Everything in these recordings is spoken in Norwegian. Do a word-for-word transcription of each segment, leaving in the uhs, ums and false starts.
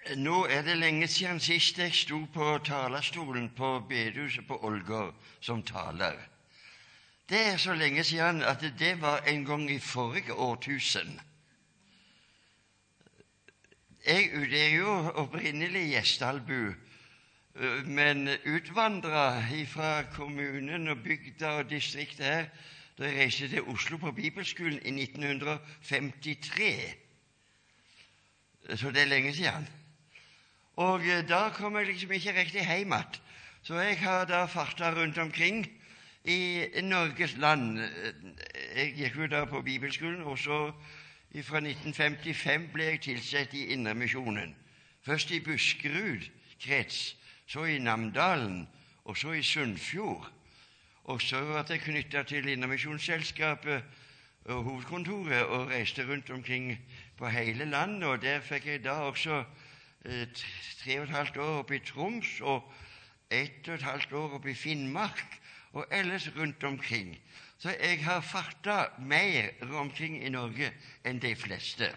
Nå er det lenge siden sist jeg sto på talerstolen på bedehuset på Ålgård som taler. Det er så lenge siden at det var en gang i forrige årtusen. Jeg det er jo opprinnelig Gjesdalbu, men utvandret fra kommunen og bygda og distriktet her, da jeg reiste til Oslo på Bibelskolen i nitten femtitre. Så det er lenge siden. Og da kom jeg liksom ikke riktig hjem igjen. Så jeg har da fartet rundt omkring i Norges land. Jeg gikk jo da på Bibelskolen, og så fra nitten femtifem ble jeg tilsett i Indremisjonen. Først i Buskerud krets, så i Namdalen, og så i Sunnfjord. Og så var jeg knyttet til Indremisjonsselskapet og hovedkontoret og reiste rundt omkring på hele landet, og der fikk jeg da også eh, tre og et halvt år oppe i Troms og ett og et halvt år oppe i Finnmark og ellers rundt omkring. Så jeg har fartet mer omkring i Norge enn de fleste.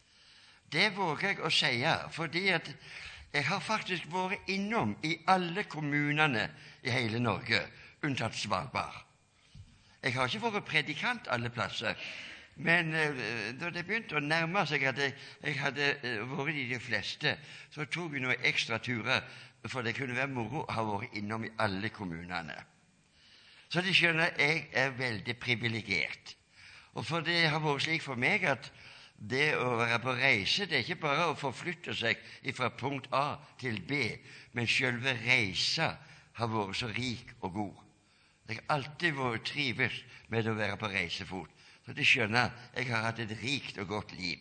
Det våger jeg å si, fordi at jeg har faktisk vært innom i alle kommunene i hele Norge, unntatt Svalbard. Jeg har ikke vært predikant alle plasser, men eh, da det begynte å nærme seg at jeg, jeg hadde eh, vært i de fleste, så tok jeg noen ekstra turer, for det kunne være moro å ha vært innom i alle kommunene. Så de skjønner at jeg er veldig privilegert. Og for det har vært slik for meg at det å være på reise, det er ikke bare å forflytte seg fra punkt A til B, men selve reisa har vært så rik og god. Jeg har alltid vært trives med å være på reisefot, så de skjønner jeg har hatt et rikt og godt liv.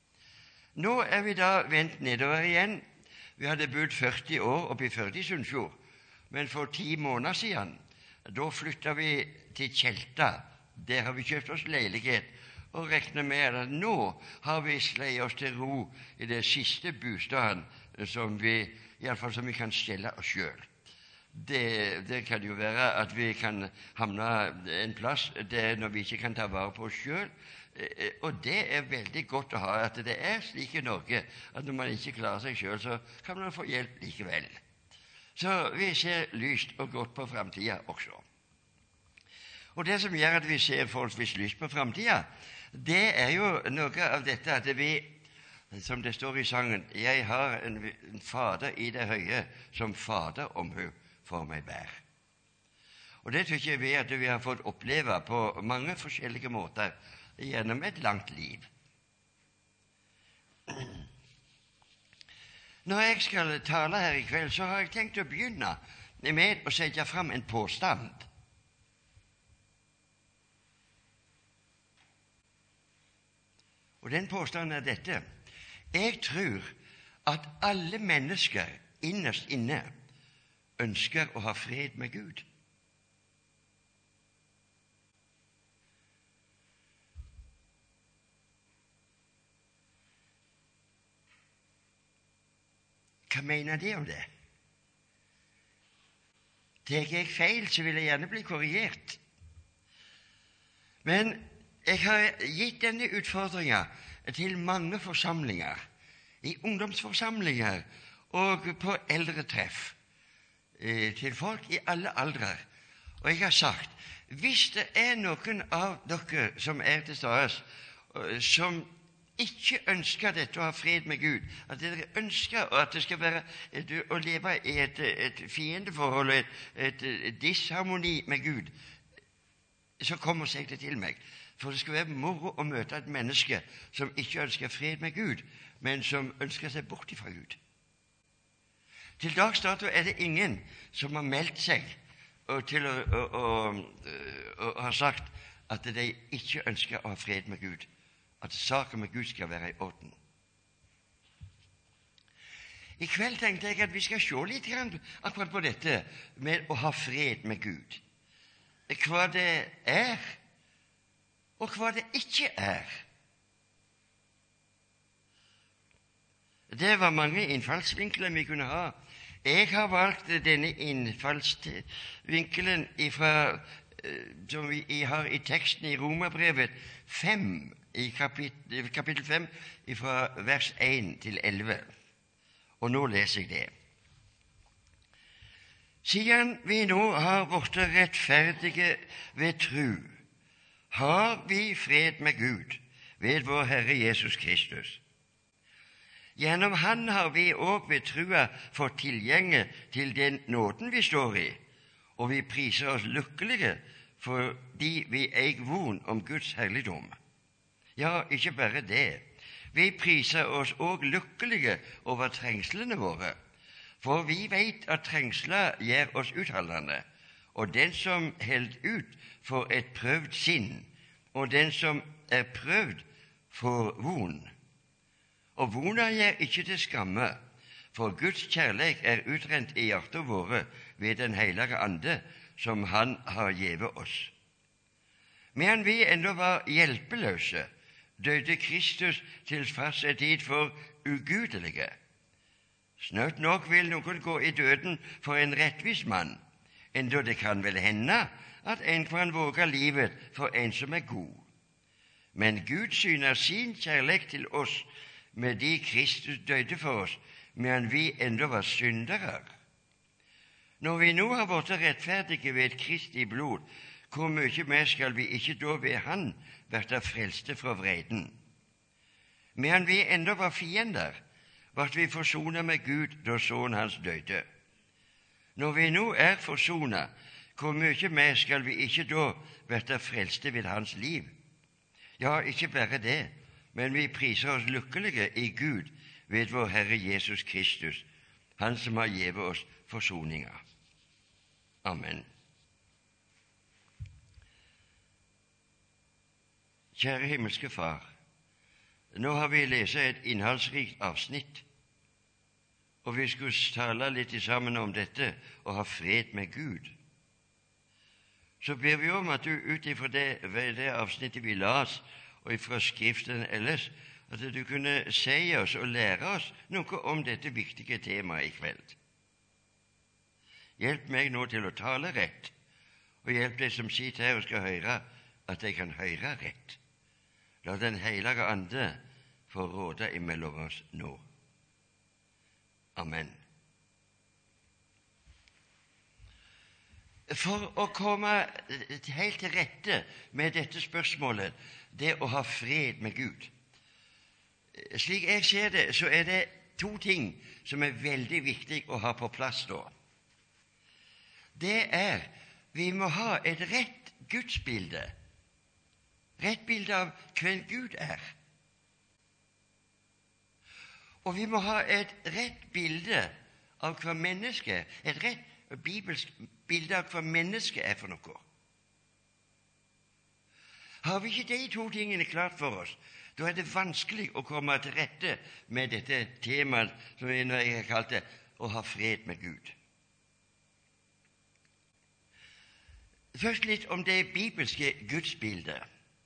Nå er vi da vendt nedover igjen. Vi hadde bodd førti år oppe i Førde i Sunnfjord, men for ti måneder siden, da flyttet vi til Tjelta. Der har vi kjøpt oss leilighet, og regner med at nå har vi sleiet oss til ro i det siste bostaden som vi, i alle fall som vi kan stelle oss selv. Det, det kan jo være at vi kan havne en plass der når vi ikke kan ta vare på oss selv, og det er veldig godt å ha at det er slik i Norge at når man ikke klarer seg selv, så kan man få hjelp likevel. Så vi ser lyst og godt på fremtiden også. Og det som gjør at vi ser forholdsvis lyst på fremtiden, det er jo noe av dette at vi, som det står i sangen, jeg har en, en fader i det høye som fader om hun for meg bær. Og det tykker vi at vi har fått oppleve på mange forskjellige måter gjennom et langt liv. Når jeg skal tale her i kveld, så har jeg tenkt å begynne med å sette fram en påstand. Og den påstanden er dette: Jeg tror at alle mennesker innerst inne ønsker å ha fred med Gud. Hva mener de om det? Tar jeg feil, så vil jeg gjerne bli korrigert. Men jeg har gitt denne utfordringen til mange forsamlinger, i ungdomsforsamlinger og på eldre treff, til folk i alle aldrer. Og jeg har sagt, hvis det er noen av dere som er til stede som ikke ønsker dette å ha fred med Gud, at dere ønsker at det skal være et, å leve i et, et fiendeforhold, et, et, et disharmoni med Gud, så kom og si det til meg. For det skal være moro å møte et menneske som ikke ønsker fred med Gud, men som ønsker seg bort fra Gud. Til dags dato er det ingen som har meldt seg og til å, å, å, å, å ha sagt at de ikke ønsker å ha fred med Gud, at saken med Gud skal være i orden. I kveld tenkte jeg at vi skal se litt akkurat på dette med å ha fred med Gud. Hva det er, og hva det ikke er. Det var mange innfallsvinkler vi kunne ha. Jeg har valgt denne innfallsvinkelen ifra, som vi har i teksten i Romerbrevet fem, i kapittel, kapittel fem, fra vers én til elleve. Og nå leser jeg det. Siden vi nå har blitt rettferdige ved tru, har vi fred med Gud ved vår Herre Jesus Kristus. Gjennom Han har vi òg ved trua fått tilgjenge til den nåden vi står i, og vi priser oss lykkelige fordi vi eier von om Guds herligdom. Ja, ikke bare det. Vi priser oss òg lykkelige over trengslene våre, for vi vet at trengsler gjør oss utholdende, og den som held ut, får et prøvd sinn, og den som er prøvd, får von. Og vona gjør ikke til skamme, for Guds kjærleik er utrent i hjertet våre ved Den hellige Ande, som Han har givet oss. Medan vi ennå var hjelpeløse, døde Kristus til fast tid for ugudelige. Snart nok vil noen gå i døden for en rettvis mann, enda det kan vel hende at en kan våge livet for en som er god. Men Gud syner sin kjærleik til oss med de Kristus døde for oss, medan vi ennå var syndere. Når vi nå har blitt rettferdige ved Kristi blod, hvor mye mer skal vi ikke da ved Han bli frelste fra vreden? Medan vi ennå var fiender, ble vi forsonet med Gud da Sønnen Hans døde. Når vi nå er forsonet, hvor mye mer skal vi ikke da bli frelste ved Hans liv? Ja, ikke bare det, men vi priser oss lykkelige i Gud ved vår Herre Jesus Kristus, Han som har givet oss forsoninga. Amen. Kjære himmelske Far, nå har vi lest et innholdsrikt avsnitt, og vi skulle tale litt sammen om dette og ha fred med Gud. Så ber vi om at du ut ifra det, det avsnittet vi las, og ifra Skriften ellers, at du kunne si oss og lære oss noe om dette viktige temaet i kveld. Hjelp meg nå til å tale rett, og hjelp de som sitter her og skal høre, at de kan høre rett. La Den hellige Ande få råde imellom oss nå. Amen. For å komme helt til rette med dette spørsmålet, det å ha fred med Gud. Slik jeg ser det, så er det to ting som er veldig viktig å ha på plass da. Det er, vi må ha et rett gudsbilde, rett bilde av hvem Gud er. Og vi må ha et rett bilde av hva mennesket er, et rett bibelsk bilde av hva mennesket er for noe. Har vi ikke de to tingene klart for oss, da er det vanskelig å komme til rette med dette temaet som jeg har kalt det, å ha fred med Gud. Først litt om det bibelske gudsbildet.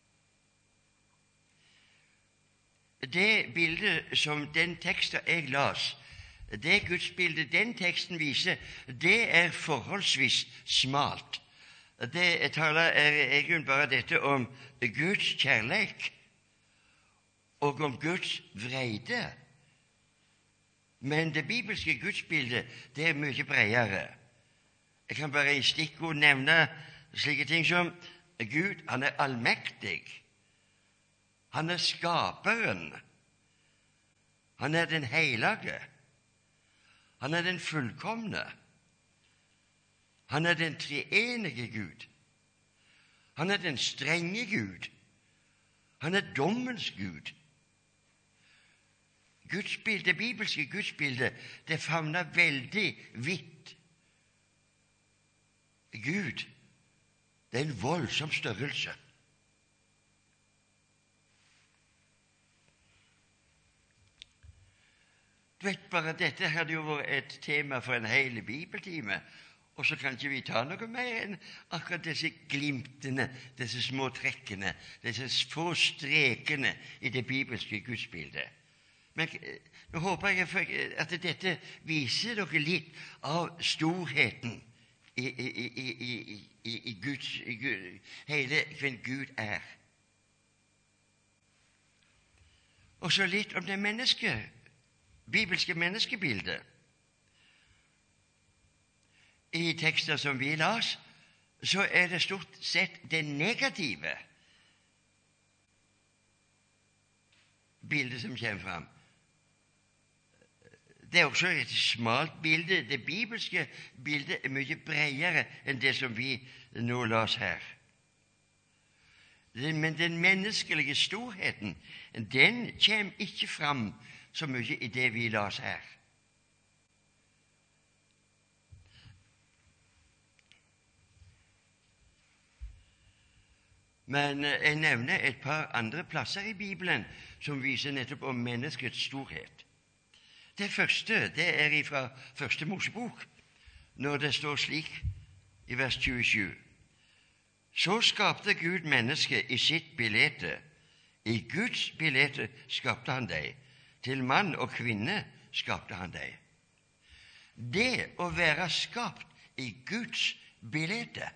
Det bildet som den teksten jeg las, det gudsbildet den teksten viser, det er forholdsvis smalt. Det taler egentlig bare dette om Guds kjærleik og om Guds vreide. Men det bibelske gudsbildet, det er mye bredere. Jeg kan bare i stikkord nevne slike ting som Gud, han er allmektig. Han er skaperen. Han er den hellige. Han er den fullkomne. Han er den treenige Gud. Han er den strenge Gud. Han er dommens Gud. Gudsbildet, det bibelske gudsbildet, det favner veldig vidt. Gud, det er en voldsom størrelse. Du vet bare, dette hadde jo vært et tema for en hel bibeltime, og så kan ikke vi ta noe mer enn akkurat disse glimtene, disse små trekkene, disse få strekene i det bibelske gudsbildet. Men nå håper jeg at dette viser dere litt av storheten i, i, i, i, i, i Guds, i Gud, hele hvem Gud er. Og så litt om det mennesket bibelske menneskebildet. I tekster som vi las, så er det stort sett det negative bildet som kommer fram. Det er også et smalt bilde. Det bibelske bildet er mye bredere enn det som vi nå las her. Men den menneskelige storheten, den kommer ikke fram så mye i det vi las her. Men jeg nevner et par andre plasser i Bibelen som viser nettopp om menneskets storhet. Det første det er fra Første Mosebok, når det står slik i vers tjuesju. Så skapte Gud mennesket i sitt bilde. I Guds bilde skapte han deg. Til mann og kvinne skapte han deg. Det å være skapt i Guds bilde,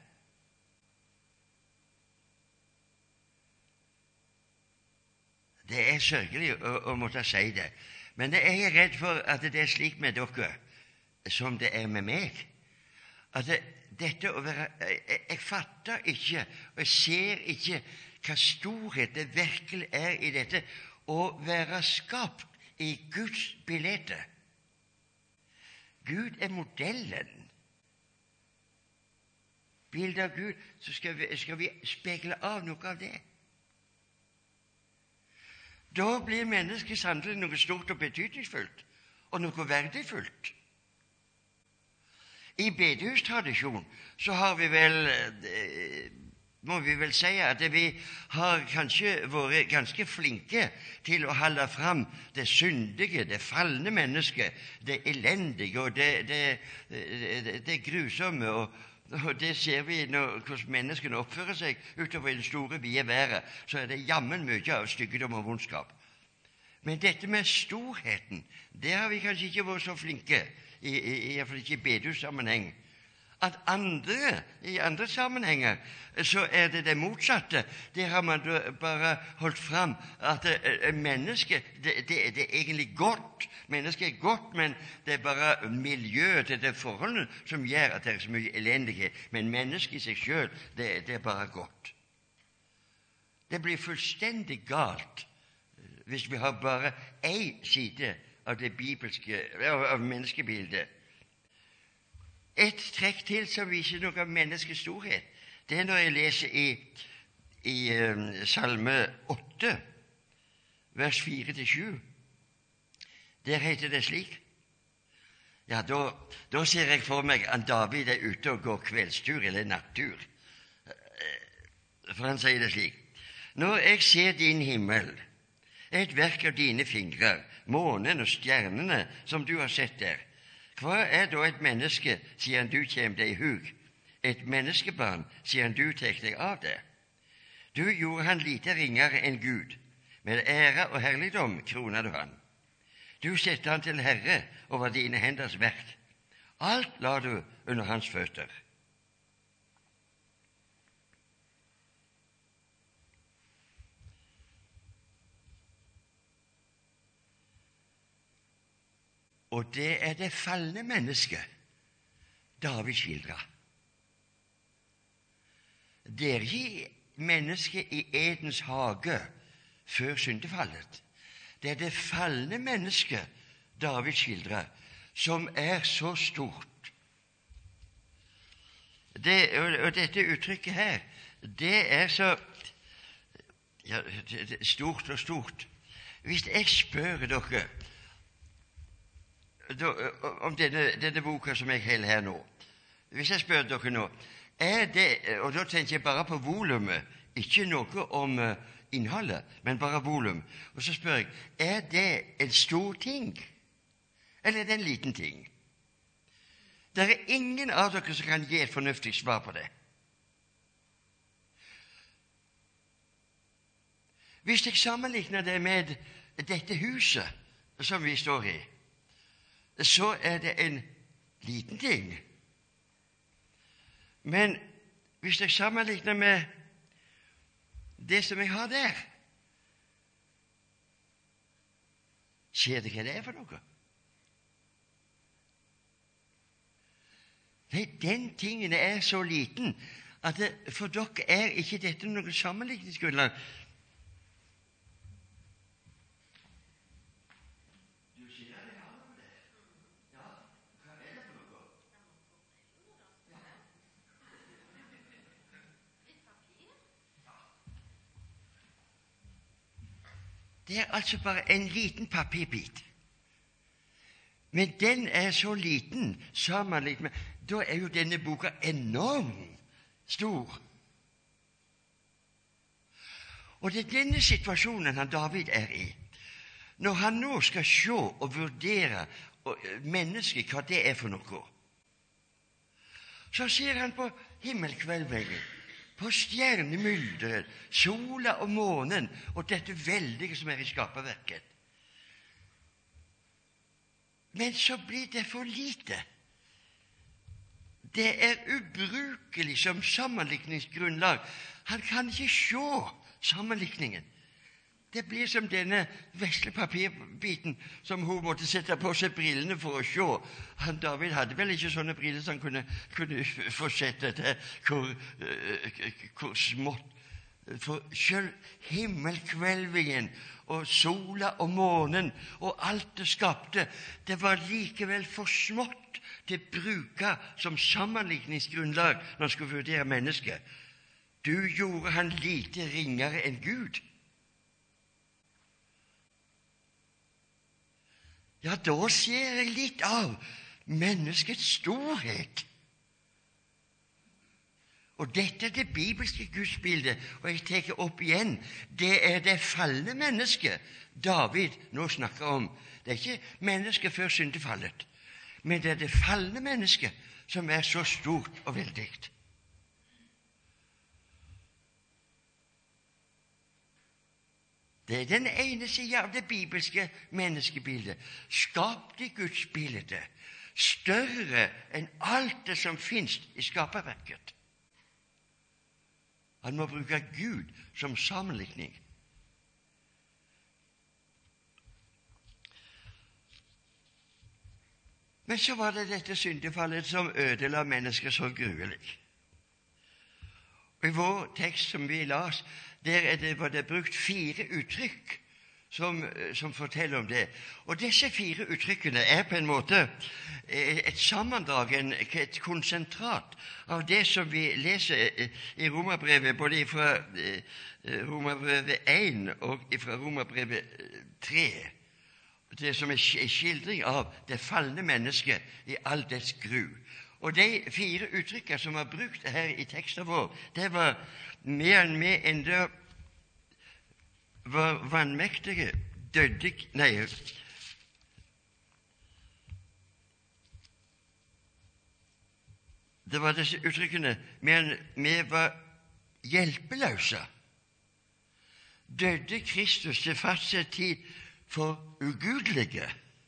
det er sørgelig å, å måtte si det, men jeg er redd for at det er slik med dere som det er med meg. At det, dette å være jeg, jeg fatter ikke, og jeg ser ikke hva storhet det virkelig er i dette å være skapt i Guds bilde. Gud er modellen. Bildet av Gud, så skal vi, skal vi speile av noe av det. Da blir mennesket sannelig noe stort og betydningsfullt, og noe verdifullt. I bedehustradisjon så har vi vel, må vi vel si at vi har kanskje vært ganske flinke til å holde fram det syndige, det falne mennesket, det elendige og det, det, det, det grusomme, og Og det ser vi når hvordan menneskene oppfører seg utover i den store, vide verden. Så er det jammen mye av styggedom og vondskap. Men dette med storheten, det har vi kanskje ikke vært så flinke, i, i, i hvert fall ikke i bedehussammenheng. At andre, i andre sammenhenger, så er det det motsatte. Der har man bare holdt fram at mennesket, det, det, det er egentlig godt. Mennesket er godt, men det er bare miljøet til det forholdet som gjør at det er så mye elendighet. Men mennesket i seg selv, det, det er bare godt. Det blir fullstendig galt hvis vi har bare én side av det bibelske, av menneskebildet. Et trekk til som viser noe av menneskets storhet, det er når jeg leser i, i um, Salme åtte, vers fire til sju. Der heter det slik. Ja, da, da ser jeg for meg at David er ute og går kveldstur eller nattur. For han sier det slik. Når jeg ser din himmel, et verk av dine fingrer, månen og stjernene som du har sett der, hva er da et menneske, siden du kjem deg i hug? Et menneskebarn, siden du tek deg av det? Du gjorde han lite ringere enn Gud. Med ære og herligdom kroner du han. Du setter han til herre over dine henders verk. Alt la du under hans føtter. Og det er det falne mennesket David skildrer. Det er ikke mennesket i Edens hage før syndefallet. Det er det falne mennesket David skildrer, som er så stort. Det, og, og dette uttrykket her, det er så ja, det, det, stort og stort. Hvis jeg spør dere Da, om denne, denne boka som jeg holder her nå. Hvis jeg spør dere nå, er det, og da tenker jeg bare på volumet, ikke noe om uh, innholdet, men bare volum, og så spør jeg, er det en stor ting, eller er det en liten ting? Det er ingen av dere som kan gi et fornuftig svar på det. Hvis jeg sammenligner det med dette huset som vi står i, så er det en liten ting. Men hvis jeg sammenligner med det som jeg har der, ser dere hva det er for noe? Nei, den tingen er så liten at det, for dere er ikke dette noe sammenligningsgrunnlag. Du sier det her om det. Ja, hva er det for noe? Det er altså bare en liten papirbit. Men den er så liten sammenlignet med. Da er jo denne boka enormt stor. Og det er denne situasjonen han David er i. Når han nå skal se og vurdere mennesket, hva det er for noe, så ser han på himmelkvelvingen, på stjernemylderet, sola og månen og dette veldige som er i skaperverket. Men så blir det for lite. Det er ubrukelig som sammenlikningsgrunnlag. Han kan ikke se sammenlikningen. Det blir som denne vesle papirbiten som hun måtte sette på seg brillene for å se. Han David hadde vel ikke sånne briller som kunne, kunne få sett dette hvor, hvor smått. For selv himmelkvelvingen og sola og månen og alt det skapte, det var likevel for smått til bruka som sammenlikningsgrunnlag når han skulle vurdere mennesket. Du gjorde han lite ringere enn Gud. Ja, da ser jeg litt av menneskets storhet. Og dette er det bibelske gudsbildet, og jeg tar opp igjen, det er det falne mennesket David nå snakker om. Det er ikke mennesket før syndefallet, men det er det falne mennesket som er så stort og veldig. Det er den ene siden av det bibelske menneskebildet, skapt i Guds bilde, større enn alt det som finnes i skaperverket. Han må bruke Gud som sammenlikning. Men så var det dette syndefallet som ødela mennesker så gruelig. Og i vår tekst som vi las, der er det, var det brukt fire uttrykk som, som forteller om det. Og disse fire uttrykkene er på en måte et sammendrag, et konsentrat av det som vi leser i Romerbrevet, både fra Romerbrevet én og fra Romerbrevet tre. Det som er skildring av det falne mennesket i all dets gru. Og de fire uttrykkene som var brukt her i teksten vår, det var mer enn vi enda var vanmektige, døde Nei, det var disse uttrykkene mer enn vi var hjelpeløse. Døde Kristus til fastsatt tid for ugudelige.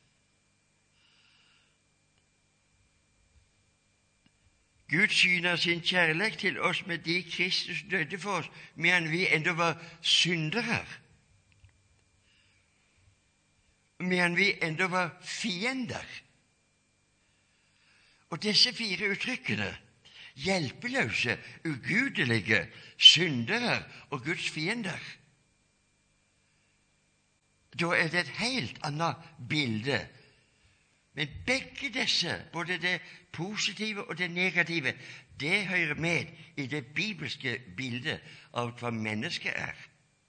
Gud syner sin kjærlighet til oss med de Kristus døde for oss, medan vi enda var syndere, medan vi enda var fiender. Og disse fire uttrykkene, hjelpeløse, ugudelige, syndere og Guds fiender, da er det et helt annet bilde. Men begge disse, både det positive og det negative, det hører med i det bibelske bildet av hva mennesket er.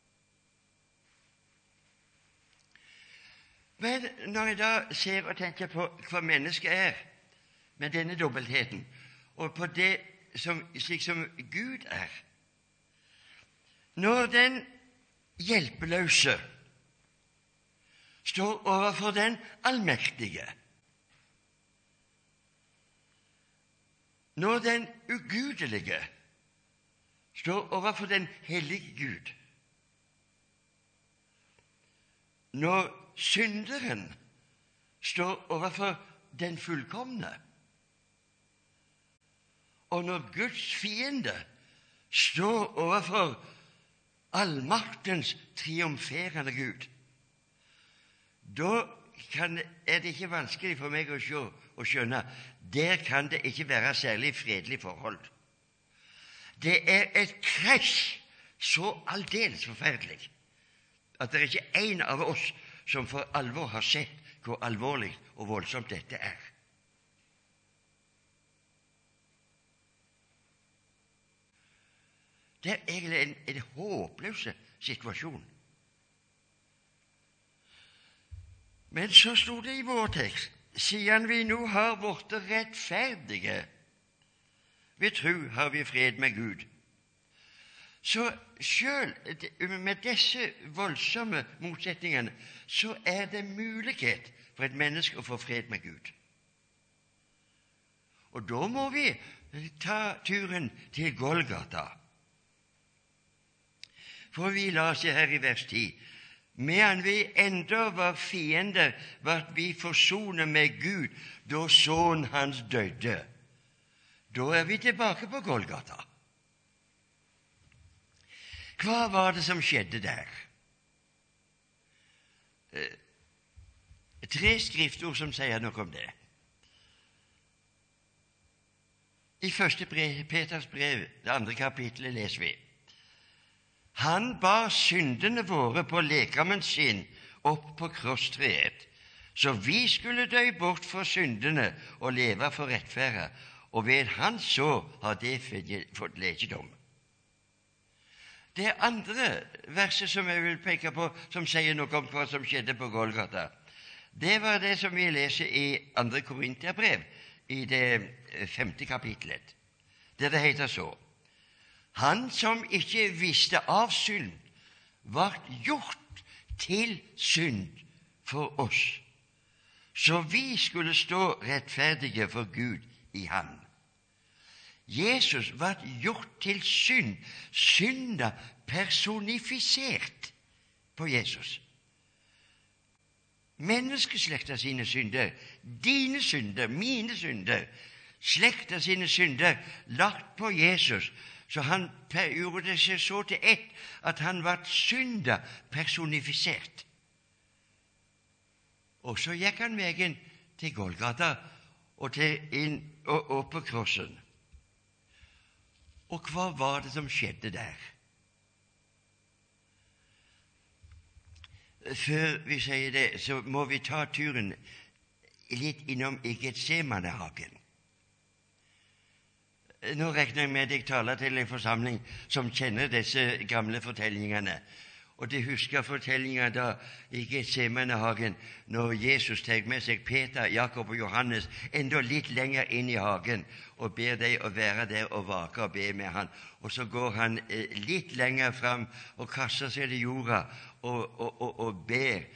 Men når jeg da ser og tenker på hva mennesket er, med denne dobbeltheten, og på det som, slik som Gud er, når den hjelpeløse står overfor den allmektige, når den ugudelige står overfor den hellige Gud, når synderen står overfor den fullkomne, og når Guds fiende står overfor allmaktens triumferende Gud, da kan, er det ikke vanskelig for meg å, se, å skjønne der kan det ikke være særlig fredelig forhold. Det er et krasj så aldeles forferdelig at det er ikke en av oss som for alvor har sett hvor alvorlig og voldsomt dette er. Det er egentlig en, en håpløs situasjon. Men så sto det i vår tekst, siden vi nå har vært rettferdige, ved tro har vi fred med Gud. Så selv med disse voldsomme motsetningene, så er det mulighet for et menneske å få fred med Gud. Og da må vi ta turen til Golgata. For vi leser her i vers ti, medan vi enda var fiender, vart vi forsonet med Gud, da Sønnen hans døde. Da er vi tilbake på Golgata. Hva var det som skjedde der? Tre skriftord som sier noe om det. I første brev, Peters brev, det andre kapittelet, leser vi: Han bar syndene våre på lekamen sin opp på krosstreet, så vi skulle dø bort for syndene og leve for rettferd, og ved hans sår har det fått legedom. Det andre verset som jeg vil peke på, som sier noe om hva som skjedde på Golgata, det var det som vi leser i andre Korinterbrev, i det femte kapitlet, der det heter så: Han som ikke visste av synd, var gjort til synd for oss, så vi skulle stå rettferdige for Gud i ham. Jesus var gjort til synd, synda personifisert på Jesus. Menneskeslekta sine synder, dine synder, mine synder, slekta sine synder, lagt på Jesus, så han gjorde det seg så til ett at han var synda personifisert. Og så gikk han veien til Golgata og, til inn, og, og på krossen. Og hva var det som skjedde der? Før vi sier det, så må vi ta turen litt innom i Getsemanehagen. Nå regner jeg med at jeg taler til en forsamling som kjenner disse gamle fortellingene. Og de husker fortellingen da i Getsemanehagen, når Jesus tar med seg Peter, Jakob og Johannes enda litt lenger inn i hagen og ber dem å være der og vake og be med han. Og så går han eh, litt lenger fram og kaster seg til jorda og, og, og, og ber.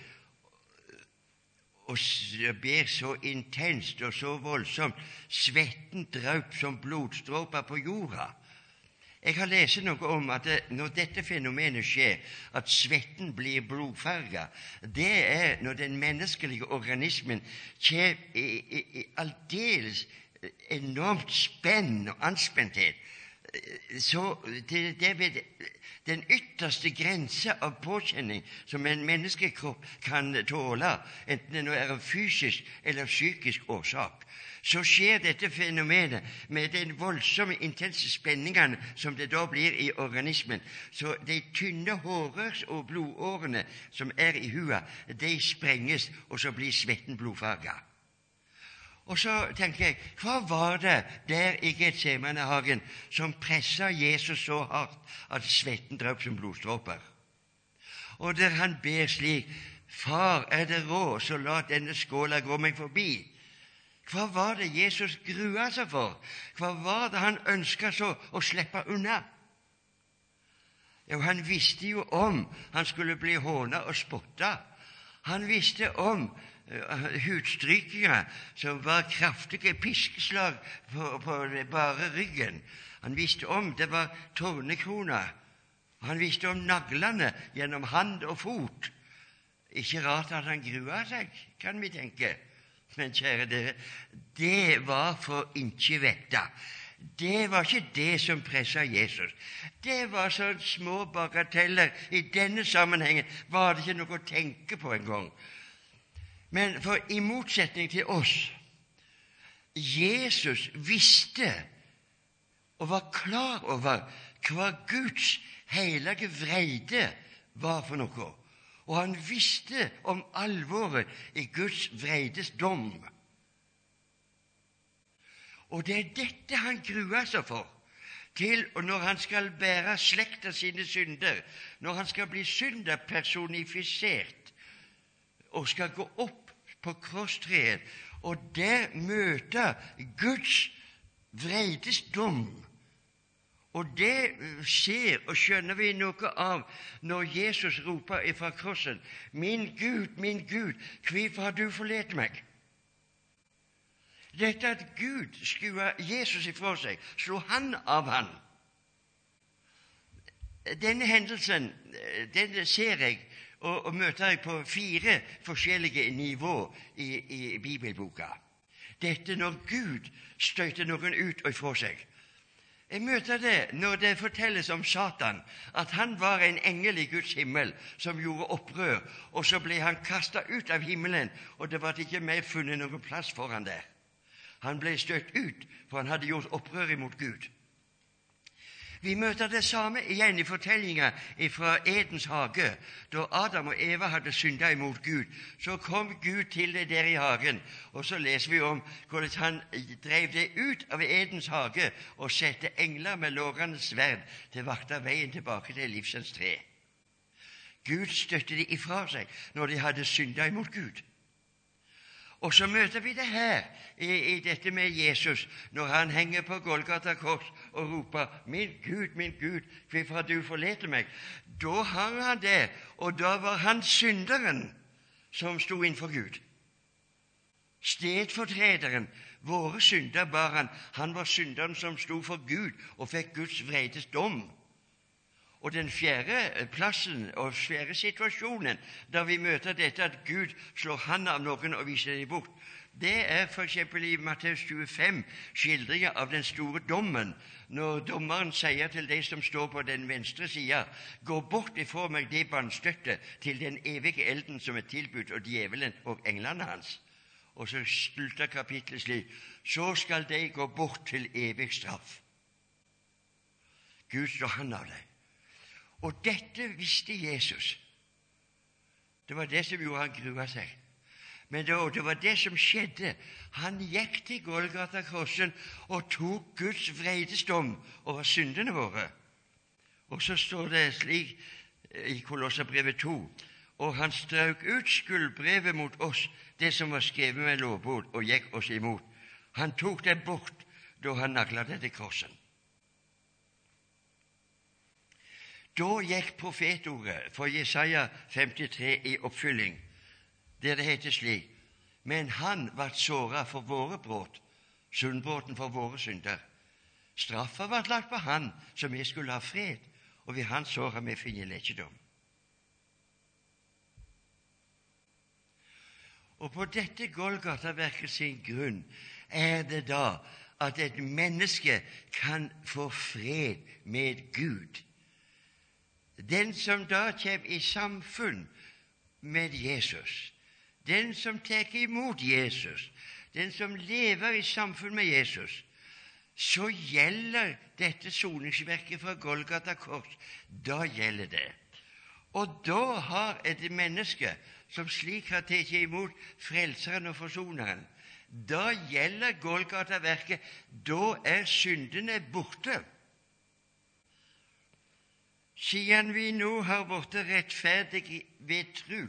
Og ber så intenst og så voldsomt, svetten draup som blodstråper på jorda. Jeg har lest noe om at det, når dette fenomenet skjer, at svetten blir blodfarget, det er når den menneskelige organismen kommer i, i, i aldeles enormt spenn og anspenthet. Så det, det er den ytterste grense av påkjenning som en menneskekropp kan tåle, enten det nå er av fysisk eller psykisk årsak. Så skjer dette fenomenet med den voldsomme, intense spenningene som det da blir i organismen. Så de tynne hårrørs- og blodårene som er i hua, de sprenges, og så blir svetten blodfarget. Og så tenker jeg, hva var det der i Getsemanehagen som presset Jesus så hardt at svetten drøp som blodstråper? Og der han ber slik: Far, er det råd, så la denne skåla gå meg forbi. Hva var det Jesus grua seg for? Hva var det han ønsket så å slippe unna? Jo, han visste jo om han skulle bli hånet og spottet. Han visste om uh, hudstrykinger som var kraftige piskeslag på, på bare ryggen. Han visste om det var tornekroner. Han visste om naglene gjennom hand og fot. Ikke rart at han grua seg, kan vi tenke. Men kjære dere, det var for ikke vette. Det var ikke det som presset Jesus. Det var sånn små bagateller. I denne sammenhengen var det ikke noe å tenke på en gang. Men for i motsetning til oss, Jesus visste og var klar over hva Guds hellige vreide var for noe, og han visste om alvoret i Guds vreides dom. Og det er dette han gruer seg for, til når han skal bære slekta sine synder, når han skal bli synder personifisert og skal gå opp på krosstreet og der møte Guds vreides dom. Og det ser og skjønner vi noe av når Jesus roper ifra krossen: «Min Gud, min Gud, hvorfor har du forlatt meg?» Dette at Gud skua Jesus ifra seg, slo han av han. Denne hendelsen, den ser jeg og, og møter jeg på fire forskjellige nivå i, i bibelboka. Dette når Gud støyter noen ut og ifra seg. Jeg møter det når det fortelles om Satan, at han var en engel i Guds himmel som gjorde opprør, og så ble han kastet ut av himmelen, og det var ikke mer funnet noen plass for han der. Han ble støtt ut, for han hadde gjort opprør imot Gud. Vi møter det samme igjen i fortellingen fra Edens hage. Da Adam og Eva hadde syndet imot Gud, så kom Gud til det der i hagen, og så leser vi om hvordan han drev det ut av Edens hage og sette engler med lårende sverd til å vakte veien tilbake til livsens tre. Gud støtte de ifra seg når de hadde syndet imot Gud. Og så møter vi det her i, i dette med Jesus, når han henger på Golgata kors og roper: «Min Gud, min Gud, hvorfor har du forlatt meg?» Da hang han der, og da var han synderen som sto innfor Gud. Stedfortrederen, våre synder bar han. Han var synderen som sto for Gud og fikk Guds vredes dom. Og den fjerde plassen og fjerde situasjonen der vi møter dette at Gud slår hand av noen og viser dem bort, det er for eksempel i Matteus tjuefem, skildringen av den store dommen, når dommeren sier til de som står på den venstre siden: «Gå bort ifra meg det bannstøtte til den evige elden som er tilbudt og djevelen og englene hans.» Og så slutter kapitlet slik: «Så skal de gå bort til evig straff.» Gud slår hand av dem. Og dette visste Jesus. Det var det som gjorde han grua seg. Men det, det var det som skjedde. Han gikk til Golgata-krossen og tok Guds vredesdom over syndene våre. Og så står det slik i Kolosserbrevet to: «Og han strøk ut skuldbrevet mot oss, det som var skrevet med lovbud, og gikk oss imot. Han tok det bort da han naglet det til krossen.» Da gikk profetordet for Jesaja femtitre i oppfylling, der det heter slik: «Men han vart såret for våre brudd, syndbåten for våre synder. Straffa vart lagt på han, så vi skulle ha fred, og ved hans sår har vi funnet legedom.» Og på dette Golgata-verket sin grunn er det da at et menneske kan få fred med Gud. Den som da kommer i samfunn med Jesus, den som tar imot Jesus, den som lever i samfunn med Jesus, så gjelder dette soningsverket fra Golgata kors. Da gjelder det. Og da har et menneske som slik har tatt imot frelseren og forsoneren, da gjelder Golgata-verket. Da er syndene borte. Siden vi nå har blitt rettferdige ved tru.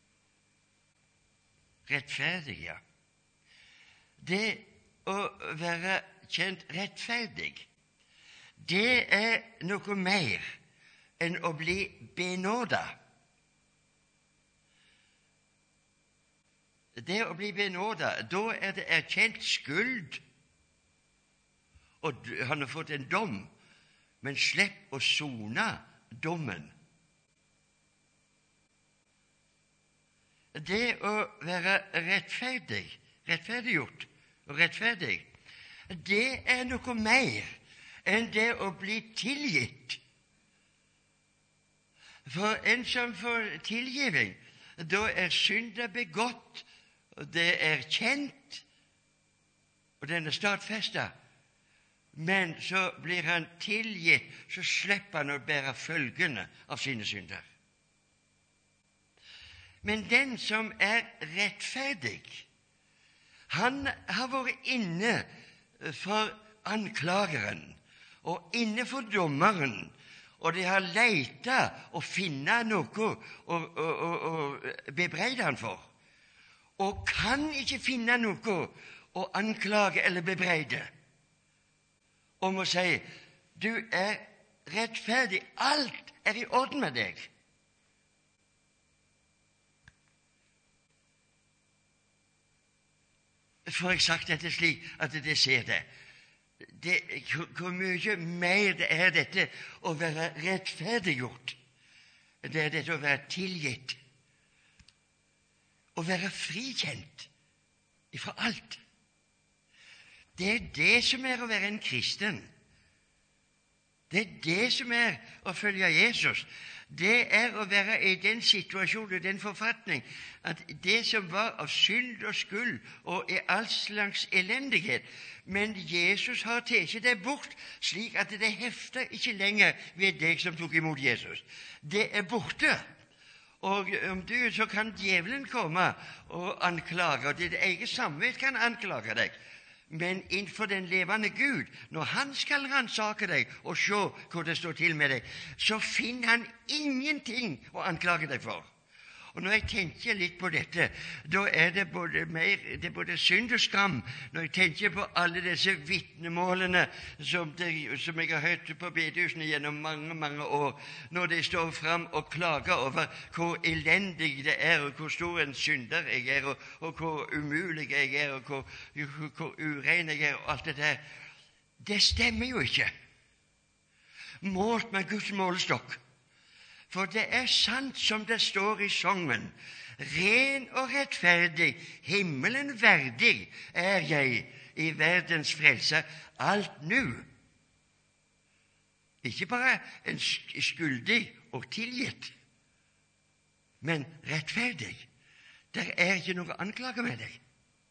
Rettferdig, ja. Det å være kjent rettferdig, det er noe mer enn å bli benåda. Det å bli benåda, da er det erkjent skyld, og han har fått en dom, men slipp å sone dommen. Det å være rettferdig, rettferdiggjort og rettferdig, det er noe mer enn det å bli tilgitt. For en som får tilgivning, da er synder begått, det er kjent, og den er stadfestet. Men så blir han tilgitt, så slipper han å bære følgene av sine synder. Men den som er rettferdig, han har vært inne for anklageren og inne for dommeren, og de har letet og finnet noe å, å, å, å bebreide han for, og kan ikke finne noe å anklage eller bebreide, og må si, du er rettferdig, alt er i orden med deg. For jeg sagt dette slik at det ser det. det hvor mye mer det er dette å være rettferdiggjort. Det er dette å være tilgitt. Å være frikjent ifra alt. Det er det som er å være en kristen. Det er det som er å følge Jesus. Det er å være i den situasjonen, den forfatning, at det som var av synd og skyld og i all slags elendighet, men Jesus har tatt det bort, slik at det hefter ikke lenger ved deg som tok imot Jesus. Det er borte. Og om du, så kan djevelen komme og anklage, og ditt eget samvittighet kan anklage deg. Men innenfor den levende Gud, når han skal ransake deg og se hvor det står til med deg, så finner han ingenting å anklage deg for. Og når jeg tenker litt på dette, da er det både, mer, det er både synd og skam. Når jeg tenker på alle disse vitnemålene som, det, som jeg har hørt på bedehusene gjennom mange, mange år, når de står fram og klager over hvor elendig det er, og hvor stor en synder jeg er, og, og hvor umulig jeg er, og hvor, hvor uren jeg er, og alt det der. Det stemmer jo ikke. Målt med Guds målestokk. For det er sant som det står i sangen, ren og rettferdig, himmelen verdig er jeg i verdens frelse alt nu. Ikke bare en skyldig og tilgitt, men rettferdig. Der er ikke noe anklage med deg.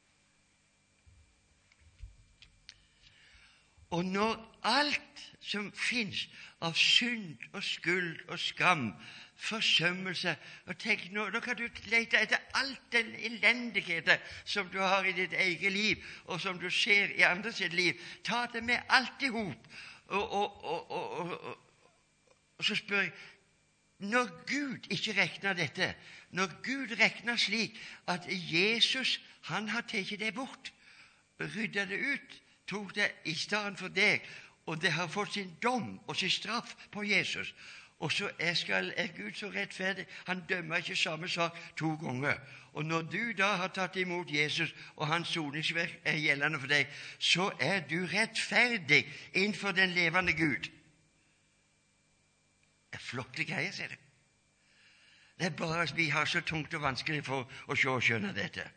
Og når alt som finnes av synd og skyld og skam, forsømmelse og tenk nå, da kan du lete etter alt den elendigheten som du har i ditt eget liv, og som du ser i andre sitt liv. Ta det med alt i hop. Og, og, og, og, og, og så spør jeg, når Gud ikke regner dette, når Gud regner slik at Jesus, han har tatt det bort, ryddet det ut, tok det i stedet for deg, og det har fått sin dom og sin straff på Jesus. Og så er, skal, er Gud så rettferdig. Han dømmer ikke samme sak to ganger. Og når du da har tatt imot Jesus, og hans soningsverk er gjeldende for deg, så er du rettferdig innenfor den levende Gud. Det er flotte greier, sier det. Det er bare at vi har så tungt og vanskelig for å se og skjønne dette.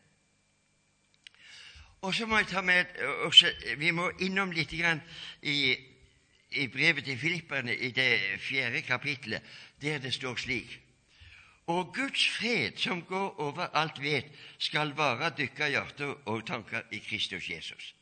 Og så må jeg ta med, også, vi må innom litt grann i, i brevet til Filipperne i det fjerde kapitlet, der det står slik. Og Guds fred, som går over alt vet, skal vare dykke hjerter og tanker i Kristus Jesus.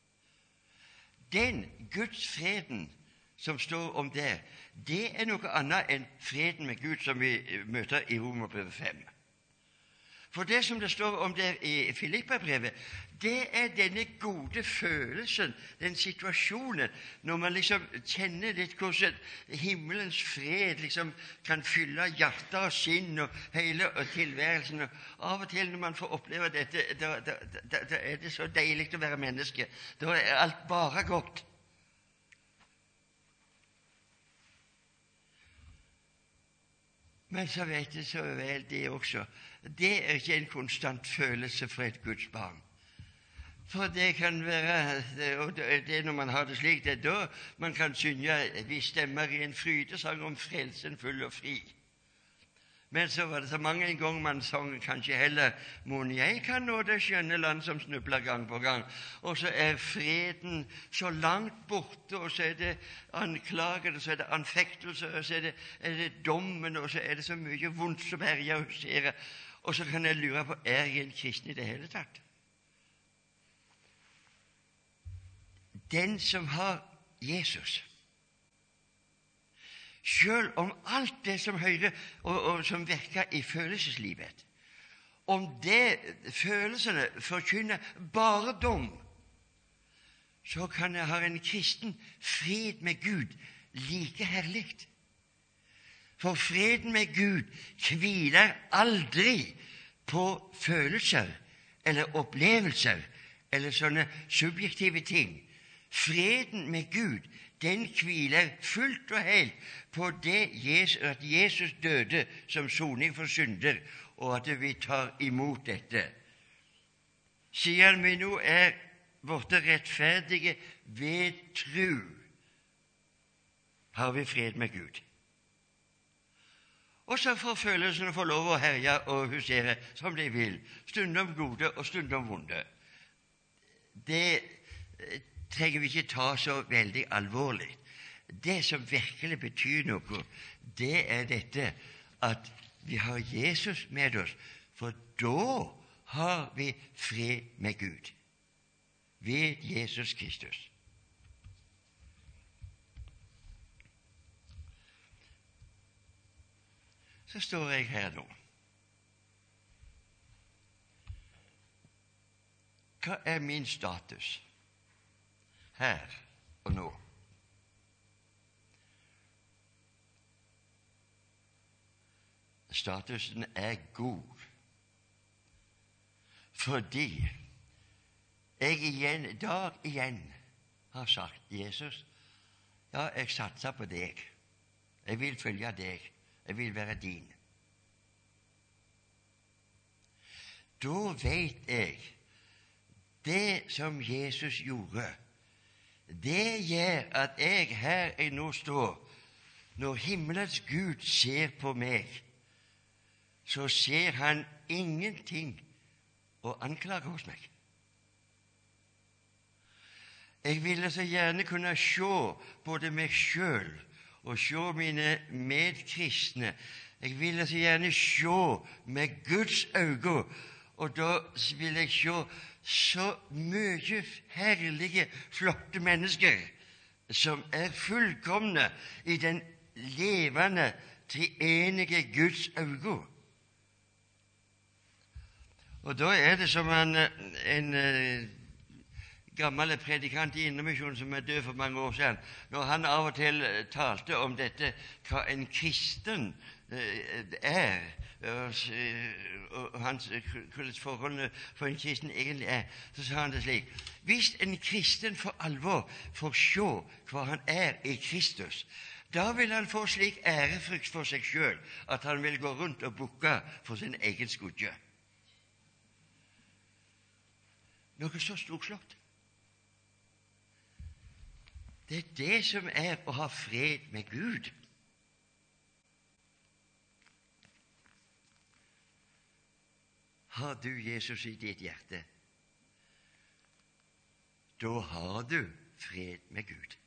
Den Guds freden som står om der, det er noe annet enn freden med Gud som vi møter i Romerbrevet fem. For det som det står om der i Filipperbrevet, det er denne gode følelsen, den situasjonen, når man liksom kjenner litt hvordan himmelens fred liksom kan fylle hjertet og sinn og hele tilværelsen. Og av og til når man får oppleve dette, da, da, da, da er det så deilig å være menneske. Da er alt bare godt. Men så vet jeg så vel det også. Det er ikke en konstant følelse for et Guds barn. For det kan være, og det er når man har det slik, det er da man kan synge, vi stemmer i en frydesang om frelsen full og fri. Men så var det så mange en gang man sang kanskje heller «Mon jeg kan nå det skjønne land som snubler gang på gang». Og så er freden så langt borte, og så er det anklager, og så er det anfektelse, og så er det, er det dommen, og så er det så mye vondt som herjer og huserer. Og så kan jeg lure på, er jeg en kristen i det hele tatt? Den som har Jesus, selv om alt det som hører og, og som virker i følelseslivet, om det følelsene forkynner bare dom, så kan jeg ha en kristen fred med Gud like herlig. For freden med Gud hviler aldri på følelser eller opplevelser eller sånne subjektive ting. Freden med Gud, den hviler fullt og helt på det Jesus, at Jesus døde som soning for synder, og at vi tar imot dette. Siden vi nå er borte rettferdige ved tro, har vi fred med Gud. Og så får følelsene få lov å herje og husere som de vil, stundom gode og stundom vonde. Det trenger vi ikke ta så veldig alvorlig. Det som virkelig betyr noe, det er dette at vi har Jesus med oss, for da har vi fred med Gud ved Jesus Kristus. Så står jeg her nå. Hva er min status her og nå? Statusen er god, fordi jeg igjen, dag igjen har sagt, Jesus, ja, jeg satser på deg. Jeg vil følge deg. Jeg vil være din. Da vet jeg det som Jesus gjorde, det gjør at jeg her jeg nå står, når himmelens Gud ser på meg, så ser han ingenting å anklage hos meg. Jeg ville så gjerne kunne se både meg selv og se mine medkristne. Jeg ville så gjerne se med Guds øyne, og da vil jeg se så mye herlige, flotte mennesker som er fullkomne i den levende, treenige Guds øyne. Og da er det som en, en, en gammel predikant i Indremisjonen som er død for mange år siden, når han av og til talte om dette, hva en kristen er, og hans forhold for en kristen egentlig er, så sa han det slik: hvis en kristen for alvor får se hva han er i Kristus, da vil han få slik ærefrykt for seg selv at han vil gå rundt og bukke for sin egen skudde. Noe så storslått. Det er det som er å ha fred med Gud. Har du Jesus i ditt hjerte, da har du fred med Gud.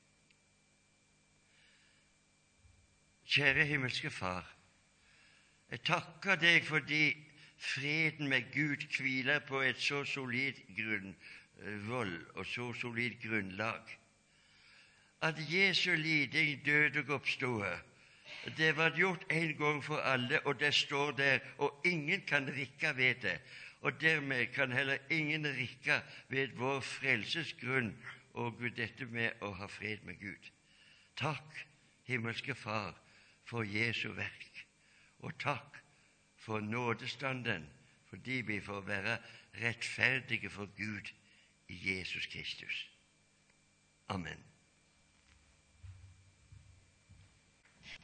Kjære himmelske Far, jeg takker deg fordi freden med Gud hviler på et så solid grunnvoll og så solid grunnlag, at Jesu liding, død og oppståe, det var gjort en gang for alle, og det står der, og ingen kan rikke ved det, og dermed kan heller ingen rikke ved vår frelsesgrunn og dette med å ha fred med Gud. Takk, himmelske Far, for Jesu verk, og takk for nådestanden, fordi vi får være rettferdige for Gud i Jesus Kristus. Amen.